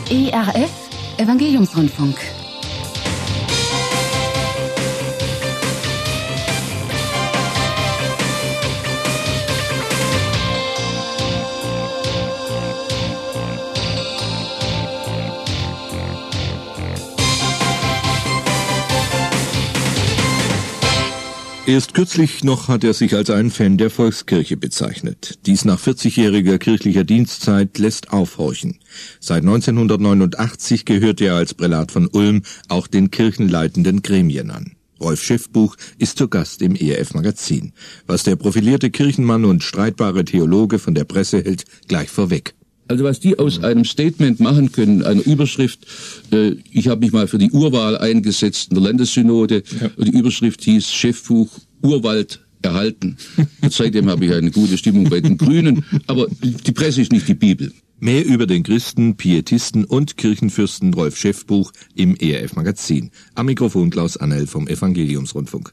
ERF Evangeliumsrundfunk. Erst kürzlich noch hat er sich als einen Fan der Volkskirche bezeichnet. Dies nach 40-jähriger kirchlicher Dienstzeit lässt aufhorchen. Seit 1989 gehört er als Prälat von Ulm auch den kirchenleitenden Gremien an. Rolf Schäffbuch ist zu Gast im ERF-Magazin. Was der profilierte Kirchenmann und streitbare Theologe von der Presse hält, gleich vorweg. Also was die aus einem Statement machen können, einer Überschrift, ich habe mich mal für die Urwahl eingesetzt in der Landessynode, und die Überschrift hieß Schäffbuch Urwald erhalten. Und seitdem habe ich eine gute Stimmung bei den Grünen, aber die Presse ist nicht die Bibel. Mehr über den Christen, Pietisten und Kirchenfürsten Rolf Schäffbuch im ERF-Magazin. Am Mikrofon Klaus Annell vom Evangeliumsrundfunk.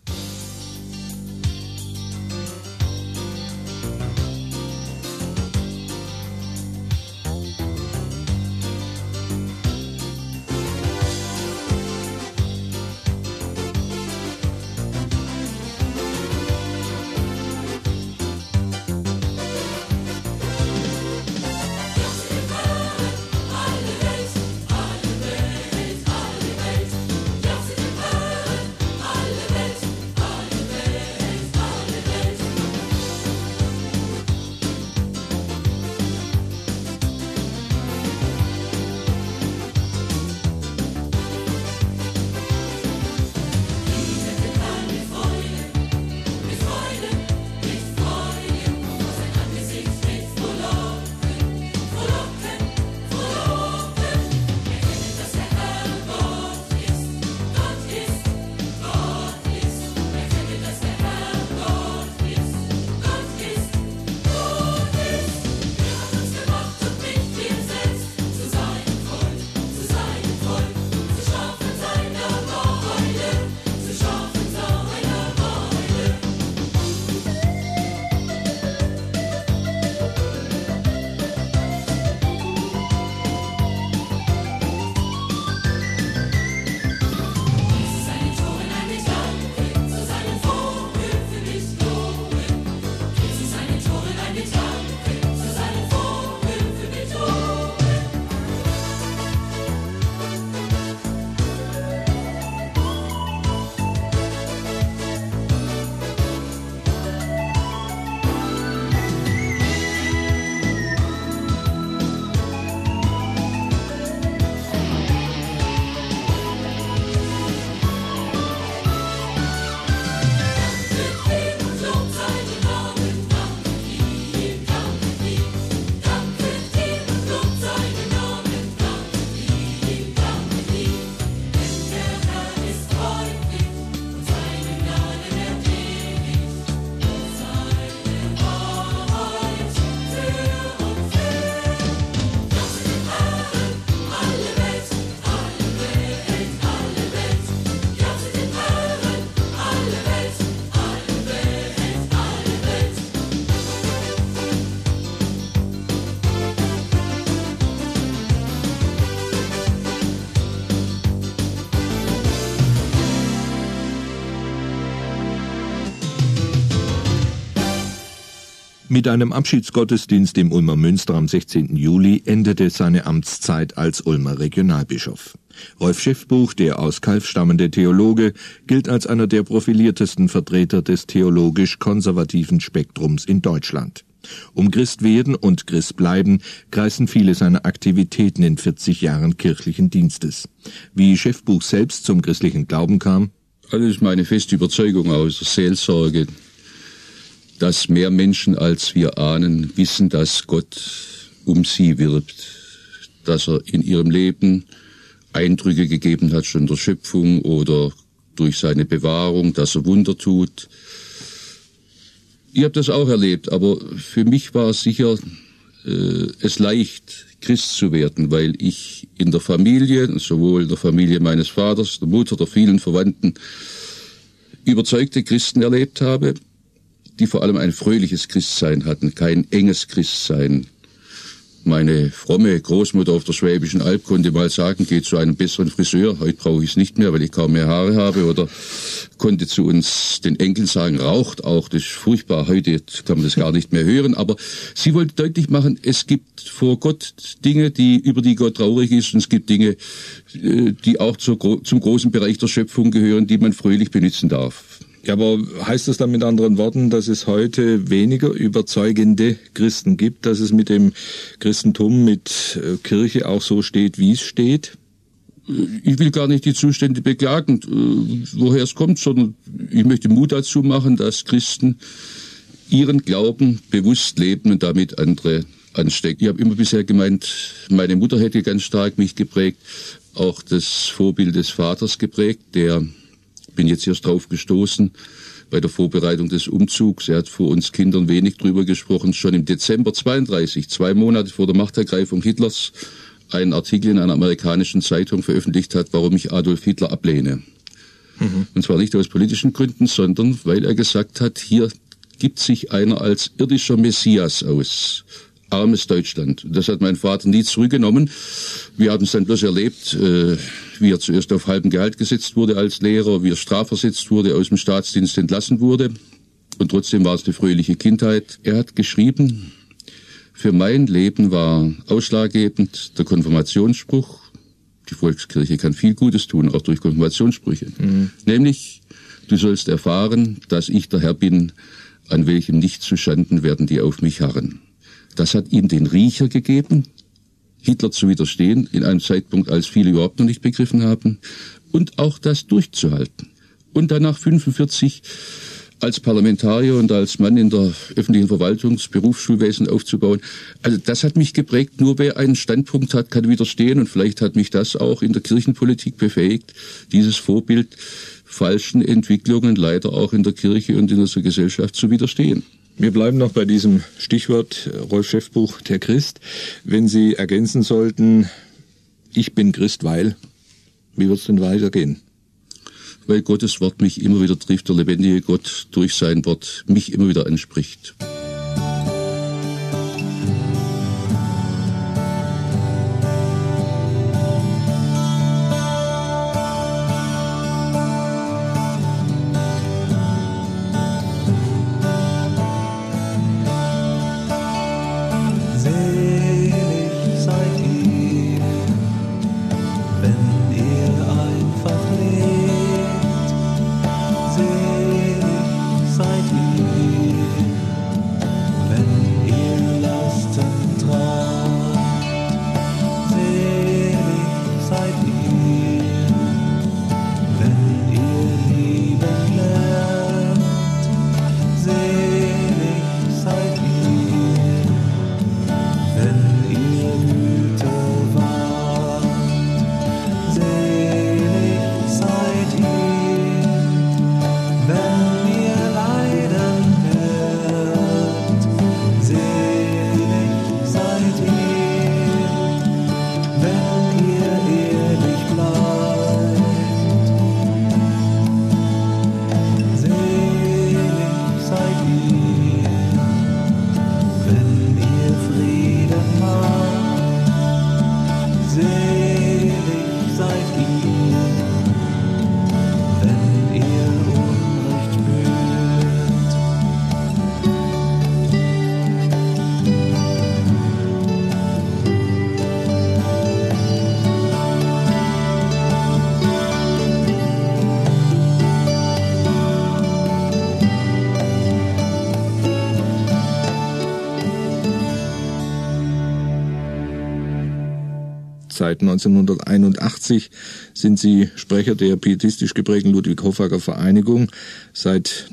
Mit einem Abschiedsgottesdienst im Ulmer Münster am 16. Juli endete seine Amtszeit als Ulmer Regionalbischof. Rolf Schäffbuch, der aus Calw stammende Theologe, gilt als einer der profiliertesten Vertreter des theologisch-konservativen Spektrums in Deutschland. Um Christwerden und Christbleiben kreisen viele seiner Aktivitäten in 40 Jahren kirchlichen Dienstes. Wie Schäffbuch selbst zum christlichen Glauben kam? Das ist meine feste Überzeugung aus der Seelsorge, dass mehr Menschen als wir ahnen wissen, dass Gott um sie wirbt, dass er in ihrem Leben Eindrücke gegeben hat, schon in der Schöpfung oder durch seine Bewahrung, dass er Wunder tut. Ich habe das auch erlebt, aber für mich war sicher es leicht, Christ zu werden, weil ich in der Familie, sowohl in der Familie meines Vaters, der Mutter, der vielen Verwandten, überzeugte Christen erlebt habe, die vor allem ein fröhliches Christsein hatten, kein enges Christsein. Meine fromme Großmutter auf der Schwäbischen Alb konnte mal sagen, geh zu einem besseren Friseur. Heute brauche ich es nicht mehr, weil ich kaum mehr Haare habe. Oder konnte zu uns den Enkeln sagen, raucht auch. Das ist furchtbar. Heute kann man das gar nicht mehr hören. Aber sie wollte deutlich machen, es gibt vor Gott Dinge, über die Gott traurig ist. Und es gibt Dinge, die auch zum großen Bereich der Schöpfung gehören, die man fröhlich benutzen darf. Ja, aber heißt das dann mit anderen Worten, dass es heute weniger überzeugende Christen gibt, dass es mit dem Christentum, mit Kirche auch so steht, wie es steht? Ich will gar nicht die Zustände beklagen, woher es kommt, sondern ich möchte Mut dazu machen, dass Christen ihren Glauben bewusst leben und damit andere anstecken. Ich habe immer bisher gemeint, meine Mutter hätte ganz stark mich geprägt, auch das Vorbild des Vaters geprägt, bin jetzt erst drauf gestoßen bei der Vorbereitung des Umzugs. Er hat vor uns Kindern wenig drüber gesprochen. Schon im Dezember 32, 2 Monate vor der Machtergreifung Hitlers, einen Artikel in einer amerikanischen Zeitung veröffentlicht hat, warum ich Adolf Hitler ablehne. Und zwar nicht aus politischen Gründen, sondern weil er gesagt hat, hier gibt sich einer als irdischer Messias aus. Armes Deutschland. Das hat mein Vater nie zurückgenommen. Wir haben es dann bloß erlebt, wie er zuerst auf halbem Gehalt gesetzt wurde als Lehrer, wie er strafversetzt wurde, aus dem Staatsdienst entlassen wurde. Und trotzdem war es eine fröhliche Kindheit. Er hat geschrieben, für mein Leben war ausschlaggebend der Konfirmationsspruch. Die Volkskirche kann viel Gutes tun, auch durch Konfirmationssprüche. Nämlich, du sollst erfahren, dass ich der Herr bin, an welchem nicht zuschanden werden, die auf mich harren. Das hat ihm den Riecher gegeben, Hitler zu widerstehen, in einem Zeitpunkt, als viele überhaupt noch nicht begriffen haben, und auch das durchzuhalten. Und danach 45 als Parlamentarier und als Mann in der öffentlichen Verwaltungsberufsschulwesen aufzubauen. Also das hat mich geprägt. Nur wer einen Standpunkt hat, kann widerstehen. Und vielleicht hat mich das auch in der Kirchenpolitik befähigt, dieses Vorbild falschen Entwicklungen leider auch in der Kirche und in unserer Gesellschaft zu widerstehen. Wir bleiben noch bei diesem Stichwort Rolf Schäffbuch, der Christ. Wenn Sie ergänzen sollten, ich bin Christ, weil, wie wird es denn weitergehen? Weil Gottes Wort mich immer wieder trifft, der lebendige Gott durch sein Wort mich immer wieder anspricht. Seit 1981 sind Sie Sprecher der pietistisch geprägten Ludwig-Hoffager Vereinigung, seit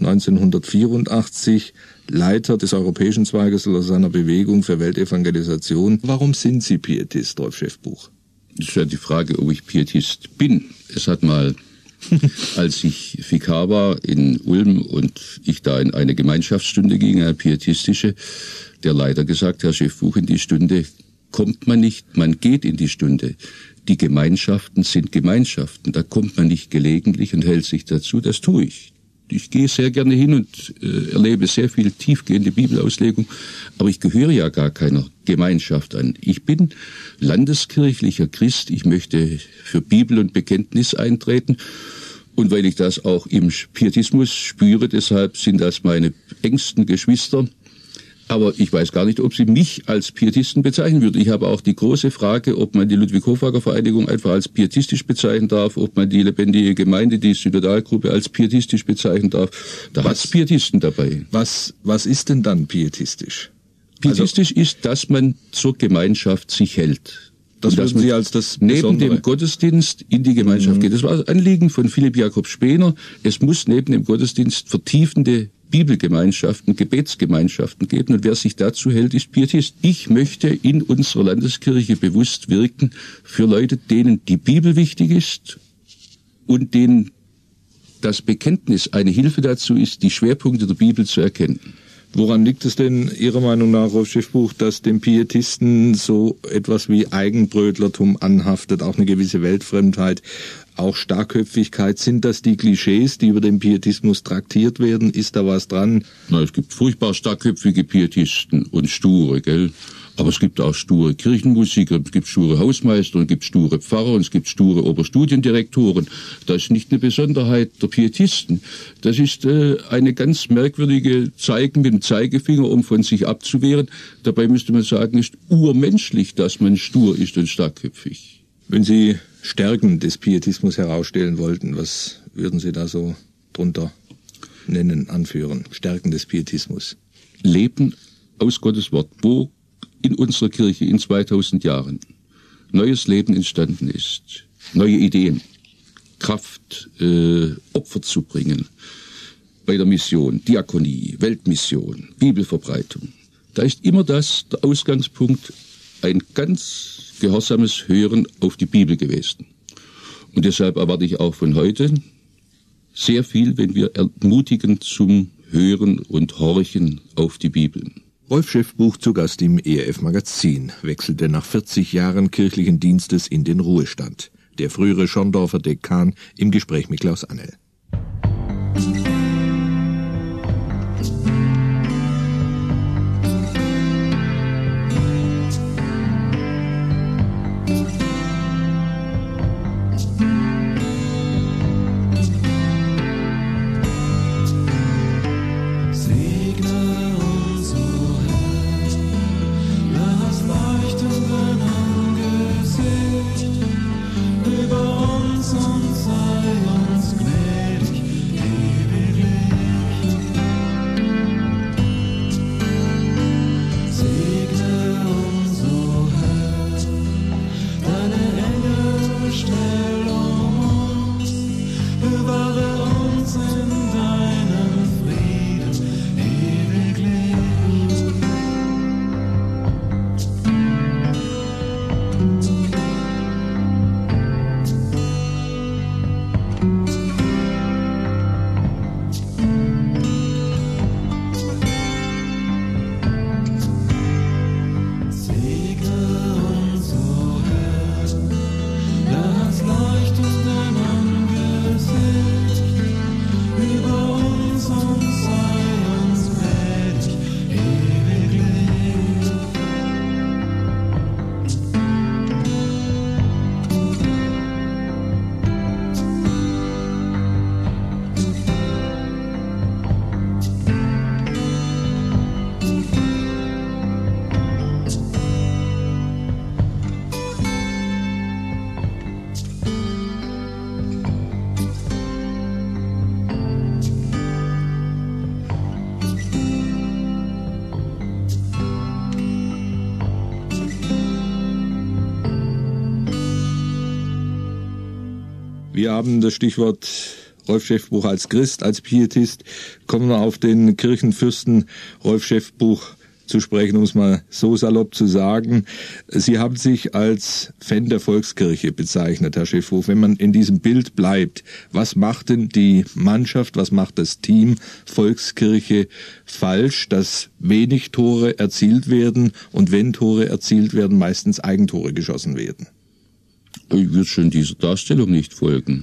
1984 Leiter des europäischen Zweiges seiner Bewegung für Weltevangelisation. Warum sind Sie Pietist, Rolf Schäffbuch? Das ist ja die Frage, ob ich Pietist bin. Es hat mal, als ich Vikar war in Ulm und ich da in eine Gemeinschaftsstunde ging, eine pietistische, der Leiter gesagt, Herr Schäffbuch, in die Stunde kommt man nicht, man geht in die Stunde. Die Gemeinschaften sind Gemeinschaften, da kommt man nicht gelegentlich und hält sich dazu, das tue ich. Ich gehe sehr gerne hin und erlebe sehr viel tiefgehende Bibelauslegung, aber ich gehöre ja gar keiner Gemeinschaft an. Ich bin landeskirchlicher Christ, ich möchte für Bibel und Bekenntnis eintreten. Und weil ich das auch im Pietismus spüre, deshalb sind das meine engsten Geschwister. Aber ich weiß gar nicht, ob sie mich als Pietisten bezeichnen würde. Ich habe auch die große Frage, ob man die Ludwig-Hochwager-Vereinigung einfach als pietistisch bezeichnen darf, ob man die lebendige Gemeinde, die Synodalgruppe als pietistisch bezeichnen darf. Da hat es Pietisten dabei. Was ist denn dann pietistisch? Pietistisch ist, dass man zur Gemeinschaft sich hält. Das würden Sie als das neben Besondere? dem Gottesdienst in die Gemeinschaft geht. Das war das Anliegen von Philipp Jakob Spener. Es muss neben dem Gottesdienst vertiefende Bibelgemeinschaften, Gebetsgemeinschaften geben. Und wer sich dazu hält, ist Pietist. Ich möchte in unserer Landeskirche bewusst wirken für Leute, denen die Bibel wichtig ist und denen das Bekenntnis eine Hilfe dazu ist, die Schwerpunkte der Bibel zu erkennen. Woran liegt es denn Ihrer Meinung nach, Rolf Schiffbuch, dass dem Pietisten so etwas wie Eigenbrötlertum anhaftet, auch eine gewisse Weltfremdheit, auch Starkköpfigkeit? Sind das die Klischees, die über den Pietismus traktiert werden? Ist da was dran? Na, es gibt furchtbar starkköpfige Pietisten und sture, gell? Aber es gibt auch sture Kirchenmusiker, es gibt sture Hausmeister, und es gibt sture Pfarrer und es gibt sture Oberstudiendirektoren. Das ist nicht eine Besonderheit der Pietisten. Das ist eine ganz merkwürdige Zeigen mit dem Zeigefinger, um von sich abzuwehren. Dabei müsste man sagen, ist urmenschlich, dass man stur ist und starkköpfig. Wenn Sie Stärken des Pietismus herausstellen wollten, was würden Sie da so drunter nennen, anführen? Stärken des Pietismus. Leben aus Gottes Wort, wo in unserer Kirche in 2000 Jahren neues Leben entstanden ist, neue Ideen, Kraft, Opfer zu bringen bei der Mission, Diakonie, Weltmission, Bibelverbreitung. Da ist immer das, der Ausgangspunkt, ein ganz gehorsames Hören auf die Bibel gewesen. Und deshalb erwarte ich auch von heute sehr viel, wenn wir ermutigen zum Hören und Horchen auf die Bibel. Rolf Schiffbuch zu Gast im ERF-Magazin, wechselte nach 40 Jahren kirchlichen Dienstes in den Ruhestand. Der frühere Schorndorfer Dekan im Gespräch mit Klaus Annel. Wir haben das Stichwort Rolf Schiffbuch als Christ, als Pietist. Kommen wir auf den Kirchenfürsten Rolf Schiffbuch zu sprechen, um es mal so salopp zu sagen. Sie haben sich als Fan der Volkskirche bezeichnet, Herr Schiffbuch. Wenn man in diesem Bild bleibt, was macht denn die Mannschaft, was macht das Team Volkskirche falsch, dass wenig Tore erzielt werden und wenn Tore erzielt werden, meistens Eigentore geschossen werden? Ich würde schon dieser Darstellung nicht folgen.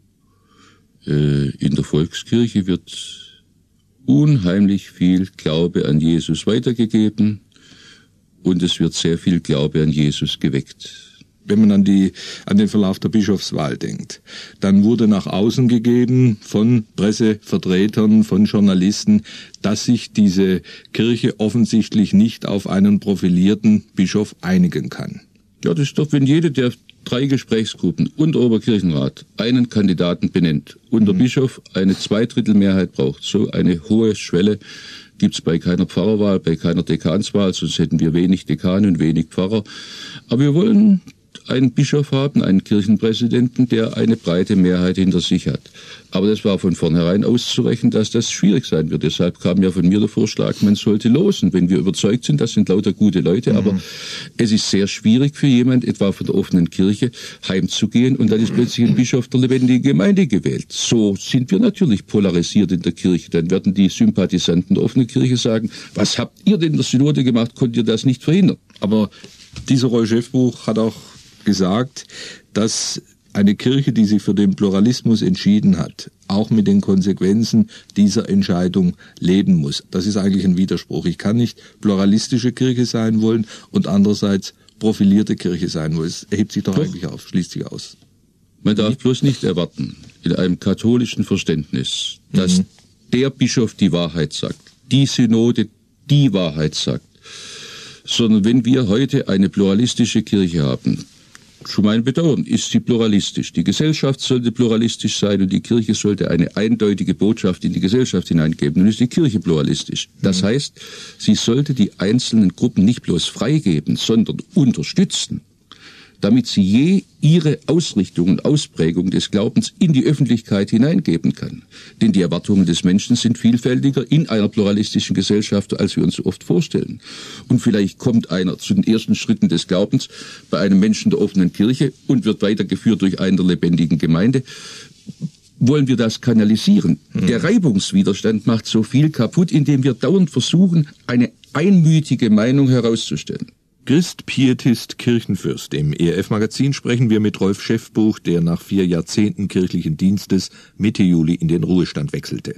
In der Volkskirche wird unheimlich viel Glaube an Jesus weitergegeben und es wird sehr viel Glaube an Jesus geweckt. Wenn man an den Verlauf der Bischofswahl denkt, dann wurde nach außen gegeben von Pressevertretern, von Journalisten, dass sich diese Kirche offensichtlich nicht auf einen profilierten Bischof einigen kann. Ja, das ist doch, wenn jede der 3 Gesprächsgruppen und der Oberkirchenrat einen Kandidaten benennt und der Bischof eine 2/3 braucht. So eine hohe Schwelle gibt's bei keiner Pfarrerwahl, bei keiner Dekanswahl, sonst hätten wir wenig Dekane und wenig Pfarrer. Aber wir wollen einen Bischof haben, einen Kirchenpräsidenten, der eine breite Mehrheit hinter sich hat. Aber das war von vornherein auszurechnen, dass das schwierig sein wird. Deshalb kam ja von mir der Vorschlag, man sollte losen, wenn wir überzeugt sind, das sind lauter gute Leute. Aber es ist sehr schwierig für jemand, etwa von der offenen Kirche, heimzugehen und dann ist plötzlich ein Bischof der lebendigen Gemeinde gewählt. So sind wir natürlich polarisiert in der Kirche. Dann werden die Sympathisanten der offenen Kirche sagen, was habt ihr denn in der Synode gemacht, konnt ihr das nicht verhindern? Aber dieser Rolf Schäffbuch hat auch gesagt, dass eine Kirche, die sich für den Pluralismus entschieden hat, auch mit den Konsequenzen dieser Entscheidung leben muss. Das ist eigentlich ein Widerspruch. Ich kann nicht pluralistische Kirche sein wollen und andererseits profilierte Kirche sein wollen. Es hebt sich doch eigentlich auf, schließt sich aus. Man darf bloß nicht erwarten, in einem katholischen Verständnis, dass der Bischof die Wahrheit sagt, die Synode die Wahrheit sagt, sondern wenn wir heute eine pluralistische Kirche haben, zu meinem Bedauern ist sie pluralistisch. Die Gesellschaft sollte pluralistisch sein und die Kirche sollte eine eindeutige Botschaft in die Gesellschaft hineingeben. Nun ist die Kirche pluralistisch. Das heißt, sie sollte die einzelnen Gruppen nicht bloß freigeben, sondern unterstützen, damit sie je ihre Ausrichtung und Ausprägung des Glaubens in die Öffentlichkeit hineingeben kann. Denn die Erwartungen des Menschen sind vielfältiger in einer pluralistischen Gesellschaft, als wir uns so oft vorstellen. Und vielleicht kommt einer zu den ersten Schritten des Glaubens bei einem Menschen der offenen Kirche und wird weitergeführt durch einen der lebendigen Gemeinde. Wollen wir das kanalisieren? Der Reibungswiderstand macht so viel kaputt, indem wir dauernd versuchen, eine einmütige Meinung herauszustellen. Christ, Pietist, Kirchenfürst. Im ERF-Magazin sprechen wir mit Rolf Schäffbuch, der nach 4 Jahrzehnten kirchlichen Dienstes Mitte Juli in den Ruhestand wechselte.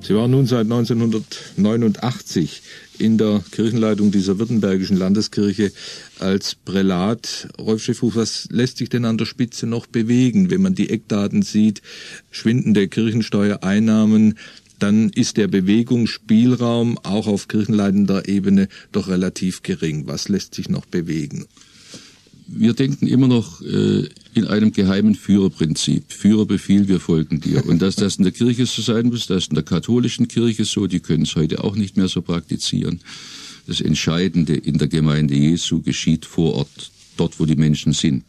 Sie waren nun seit 1989 in der Kirchenleitung dieser württembergischen Landeskirche als Prälat. Rolf Schiffbuch, was lässt sich denn an der Spitze noch bewegen? Wenn man die Eckdaten sieht, schwindende Kirchensteuereinnahmen, dann ist der Bewegungsspielraum auch auf kirchenleitender Ebene doch relativ gering. Was lässt sich noch bewegen? Wir denken immer noch in einem geheimen Führerprinzip. Führer befiehlt, wir folgen dir. Und dass das in der Kirche so sein muss, das ist in der katholischen Kirche so, die können es heute auch nicht mehr so praktizieren. Das Entscheidende in der Gemeinde Jesu geschieht vor Ort, dort wo die Menschen sind.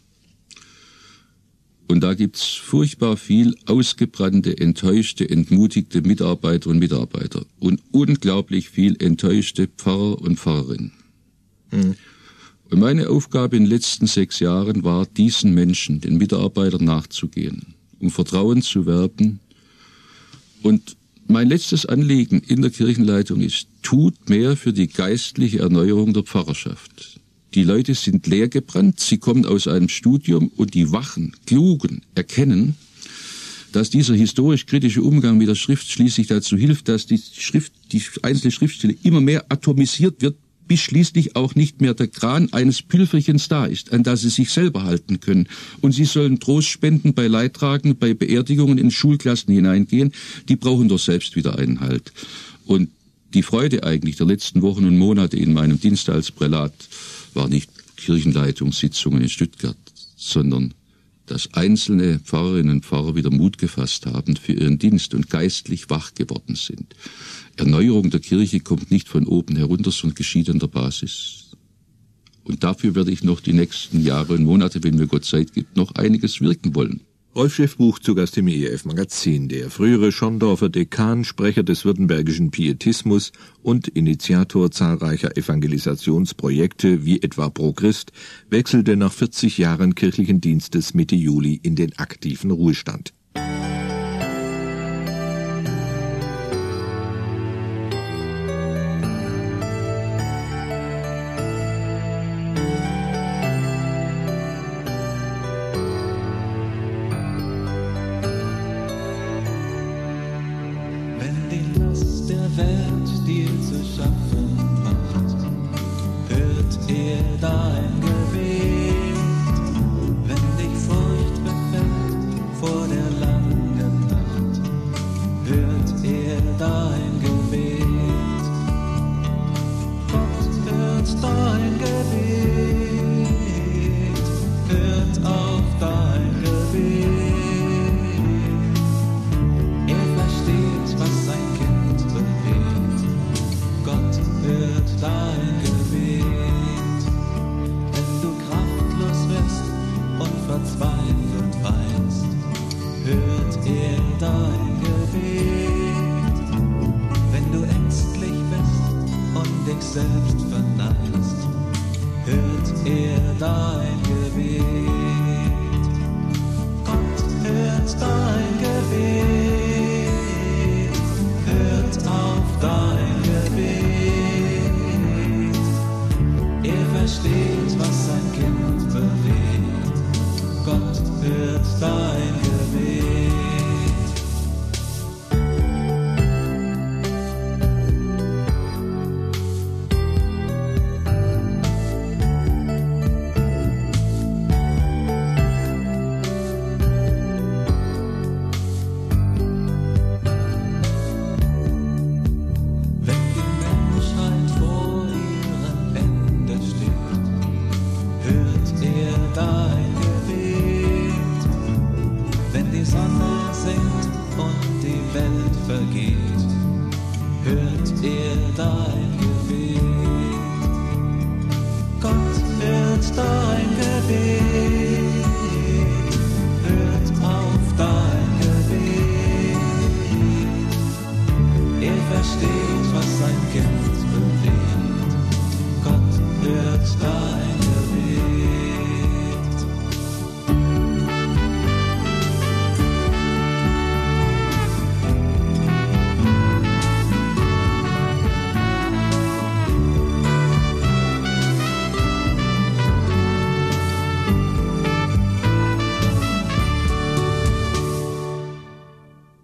Und da gibt's furchtbar viel ausgebrannte, enttäuschte, entmutigte Mitarbeiter und Mitarbeiter und unglaublich viel enttäuschte Pfarrer und Pfarrerinnen. Und meine Aufgabe in den letzten 6 Jahren war, diesen Menschen, den Mitarbeitern nachzugehen, um Vertrauen zu werben. Und mein letztes Anliegen in der Kirchenleitung ist, tut mehr für die geistliche Erneuerung der Pfarrerschaft. Die Leute sind leergebrannt, sie kommen aus einem Studium und die Wachen, Klugen erkennen, dass dieser historisch-kritische Umgang mit der Schrift schließlich dazu hilft, dass die einzelne Schriftstelle immer mehr atomisiert wird, bis schließlich auch nicht mehr der Kran eines Pülferchens da ist, an das sie sich selber halten können. Und sie sollen Trost spenden bei Leidtragenden, bei Beerdigungen in Schulklassen hineingehen. Die brauchen doch selbst wieder einen Halt. Und die Freude eigentlich der letzten Wochen und Monate in meinem Dienst als Prälat war nicht Kirchenleitungssitzungen in Stuttgart, sondern dass einzelne Pfarrerinnen und Pfarrer wieder Mut gefasst haben für ihren Dienst und geistlich wach geworden sind. Erneuerung der Kirche kommt nicht von oben herunter, sondern geschieht an der Basis. Und dafür werde ich noch die nächsten Jahre und Monate, wenn mir Gott Zeit gibt, noch einiges wirken wollen. Rolf Schiffbuch zu Gast im ERF-Magazin, der frühere Schondorfer Dekan, Sprecher des württembergischen Pietismus und Initiator zahlreicher Evangelisationsprojekte wie etwa Pro Christ, wechselte nach 40 Jahren kirchlichen Dienstes Mitte Juli in den aktiven Ruhestand.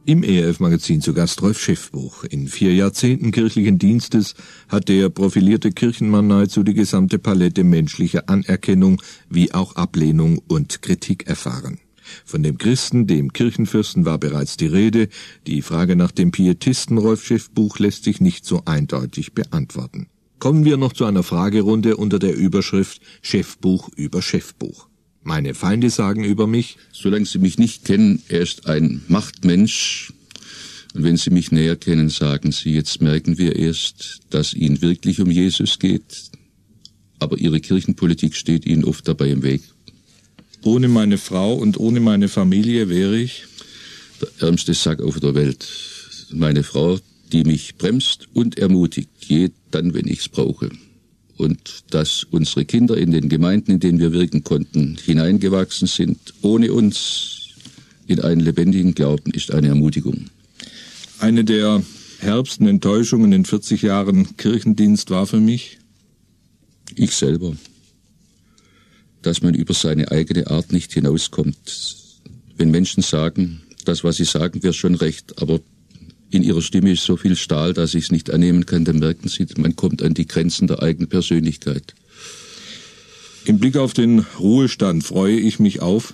Im ERF-Magazin zu Gast Rolf Schäffbuch. In 4 Jahrzehnten kirchlichen Dienstes hat der profilierte Kirchenmann nahezu die gesamte Palette menschlicher Anerkennung wie auch Ablehnung und Kritik erfahren. Von dem Christen, dem Kirchenfürsten war bereits die Rede. Die Frage nach dem Pietisten Rolf Schäffbuch lässt sich nicht so eindeutig beantworten. Kommen wir noch zu einer Fragerunde unter der Überschrift Schäffbuch über Schäffbuch. Meine Feinde sagen über mich: Solange Sie mich nicht kennen, er ist ein Machtmensch. Und wenn Sie mich näher kennen, sagen Sie, jetzt merken wir erst, dass Ihnen wirklich um Jesus geht. Aber Ihre Kirchenpolitik steht Ihnen oft dabei im Weg. Ohne meine Frau und ohne meine Familie wäre ich der ärmste Sack auf der Welt. Meine Frau, die mich bremst und ermutigt, dann, wenn ich's brauche. Und dass unsere Kinder in den Gemeinden, in denen wir wirken konnten, hineingewachsen sind, ohne uns in einen lebendigen Glauben, ist eine Ermutigung. Eine der herbsten Enttäuschungen in 40 Jahren Kirchendienst war für mich ich selber. Dass man über seine eigene Art nicht hinauskommt. Wenn Menschen sagen, das, was sie sagen, wäre schon recht, aber in ihrer Stimme ist so viel Stahl, dass ich es nicht annehmen kann, dann merken sie, man kommt an die Grenzen der eigenen Persönlichkeit. Im Blick auf den Ruhestand freue ich mich auf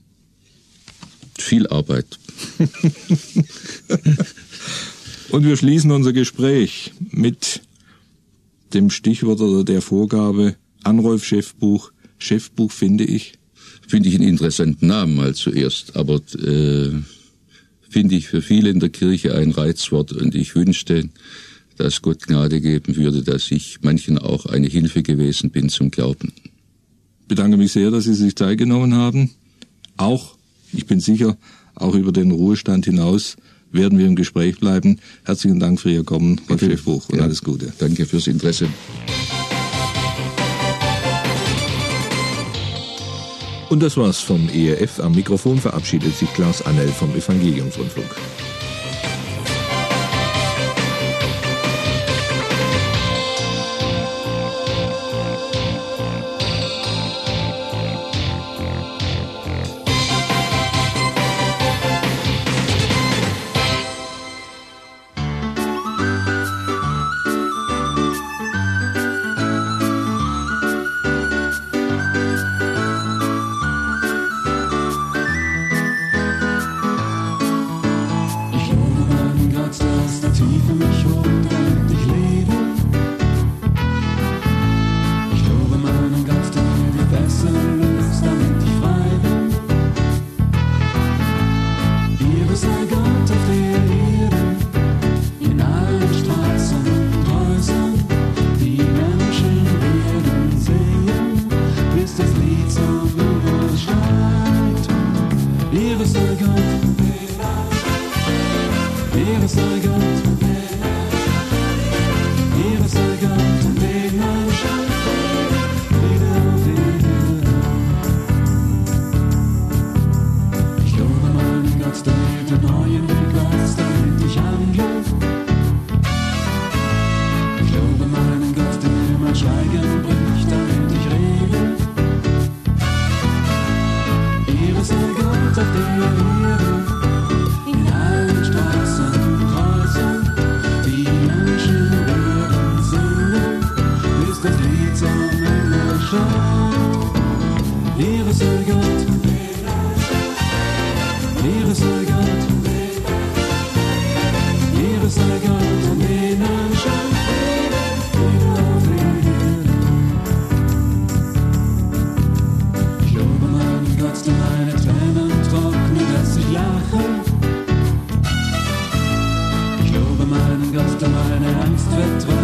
viel Arbeit. Und wir schließen unser Gespräch mit dem Stichwort oder der Vorgabe an Rolf Schäffbuch. Schäffbuch finde ich einen interessanten Namen mal zuerst, aber finde ich für viele in der Kirche ein Reizwort, und ich wünschte, dass Gott Gnade geben würde, dass ich manchen auch eine Hilfe gewesen bin zum Glauben. Ich bedanke mich sehr, dass Sie sich Zeit genommen haben. Auch, ich bin sicher, auch über den Ruhestand hinaus werden wir im Gespräch bleiben. Herzlichen Dank für Ihr Kommen, Rolf Schäffbuch, und alles Gute. Danke fürs Interesse. Und das war's vom ERF. Am Mikrofon verabschiedet sich Klaus Annell vom Evangeliumsrundfunk. Meine Angst vertraut.